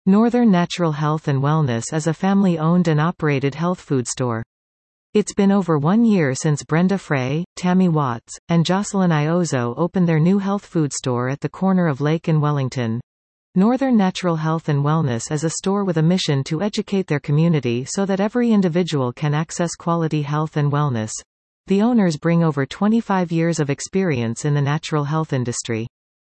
Northern Natural Health and Wellness is a family-owned and operated health food store. It's been over 1 year since Brenda Frey, Tammy Watts, and Jocelyn Iozo opened their new health food store at the corner of Lake and Wellington. Northern Natural Health and Wellness is a store with a mission to educate their community so that every individual can access quality health and wellness. The owners bring over 25 years of experience in the natural health industry.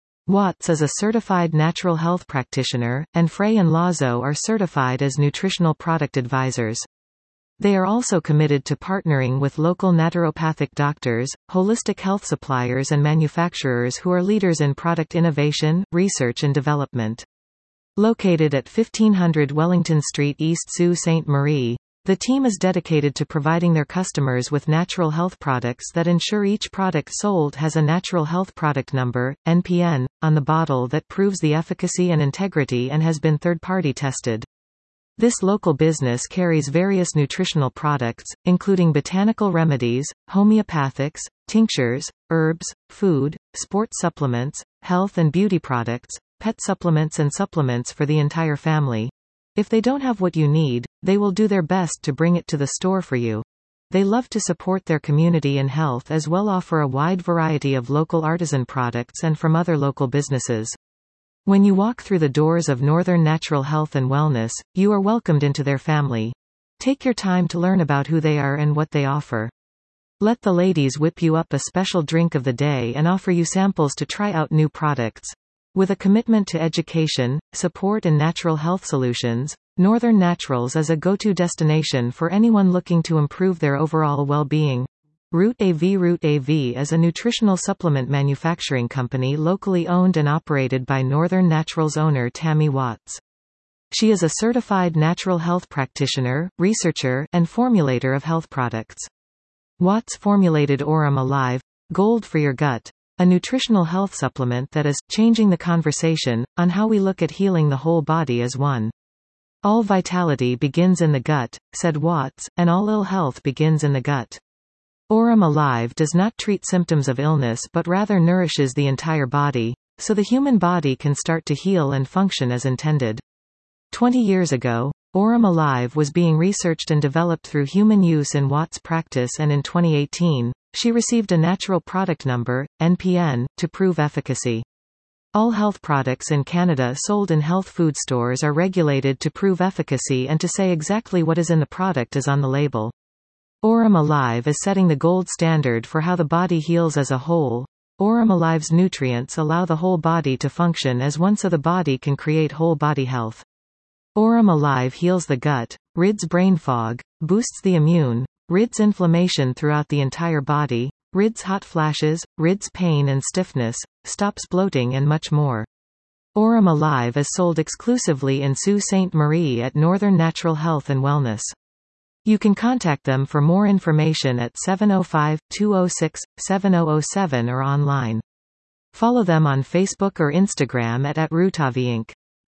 Watts is a certified natural health practitioner, and Frey and Lazo are certified as nutritional product advisors. They are also committed to partnering with local naturopathic doctors, holistic health suppliers and manufacturers who are leaders in product innovation, research and development. Located at 1500 Wellington Street East, Sault Ste. Marie, the team is dedicated to providing their customers with natural health products that ensure each product sold has a Natural Health Product Number, NPN, on the bottle that proves the efficacy and integrity and has been third-party tested. This local business carries various nutritional products, including botanical remedies, homeopathics, tinctures, herbs, food, sports supplements, health and beauty products, pet supplements and supplements for the entire family. If they don't have what you need, they will do their best to bring it to the store for you. They love to support their community and health as well, offer a wide variety of local artisan products and from other local businesses. When you walk through the doors of Northern Natural Health and Wellness, you are welcomed into their family. Take your time to learn about who they are and what they offer. Let the ladies whip you up a special drink of the day and offer you samples to try out new products. With a commitment to education, support and natural health solutions, Northern Naturals is a go-to destination for anyone looking to improve their overall well-being. Root AV is a nutritional supplement manufacturing company locally owned and operated by Northern Naturals owner Tammy Watts. She is a certified natural health practitioner, researcher, and formulator of health products. Watts formulated Aurum Alive, Gold for Your Gut, a nutritional health supplement that is changing the conversation on how we look at healing the whole body as one. All vitality begins in the gut, said Watts, and all ill health begins in the gut. Aurum Alive does not treat symptoms of illness but rather nourishes the entire body, so the human body can start to heal and function as intended. 20 years ago, Aurum Alive was being researched and developed through human use in Watts' practice, and in 2018, she received a Natural Product Number, NPN, to prove efficacy. All health products in Canada sold in health food stores are regulated to prove efficacy and to say exactly what is in the product as on the label. Aurum Alive is setting the gold standard for how the body heals as a whole. Aurum Alive's nutrients allow the whole body to function as one so the body can create whole body health. Aurum Alive heals the gut, rids brain fog, boosts the immune, rids inflammation throughout the entire body, rids hot flashes, rids pain and stiffness, stops bloating and much more. Aurum Alive is sold exclusively in Sault Ste. Marie at Northern Natural Health and Wellness. You can contact them for more information at 705-206-7007 or online. Follow them on Facebook or Instagram at Routavi Inc.